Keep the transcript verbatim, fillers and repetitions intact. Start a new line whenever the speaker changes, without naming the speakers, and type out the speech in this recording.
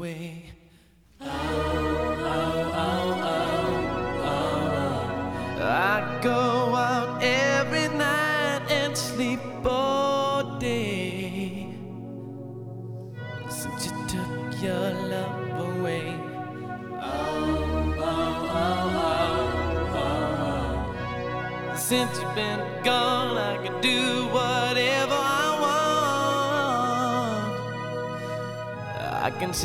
away. I go out every night and sleep all day since you took your love away. Oh, oh, oh, oh, oh. Since you've been gone, I can do whatever I want. I can